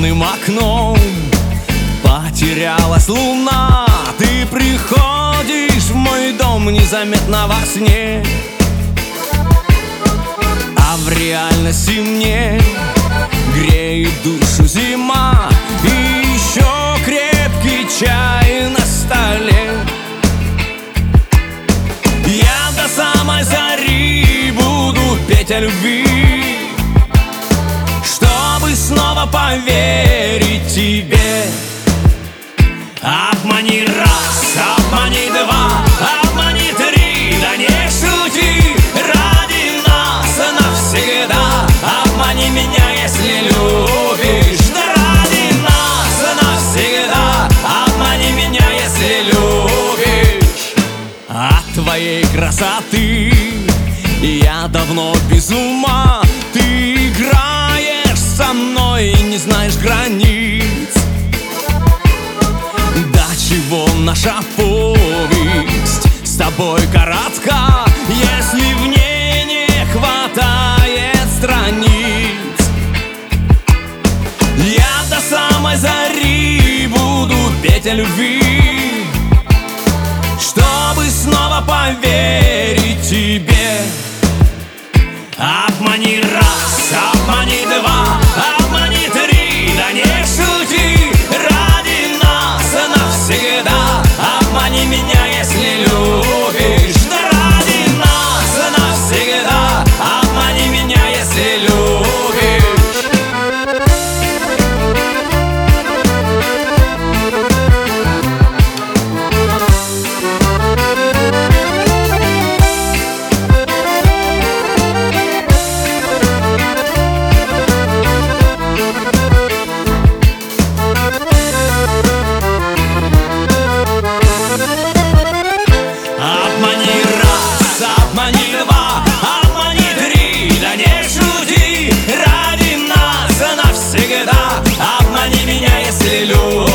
темным окном потерялась луна. Ты приходишь в мой дом незаметно во сне, а в реальности мне греет душу зима. И еще крепкий чай на столе. Я до самой зари буду петь о любви, чтобы снова поверить тебе. Обмани раз, обмани два, обмани три, да не шути, ради нас навсегда. Обмани меня, если любишь, да ради нас навсегда. Обмани меня, если любишь. От твоей красоты я давно без ума. Ты играешь со мной и не знаешь границ. До чего наша повесть с тобой коротка, если в ней не хватает страниц. Я до самой зари буду петь о любви, чтобы снова поверить тебе. Обмани раз, обмани два, обмани три, да не шути, ради нас навсегда. Обмани меня, если любишь, да ради нас навсегда. Обмани меня, если любишь. Обмани раз, обмани два, обмани три, да не шути, ради нас навсегда. Обмани меня, если любишь.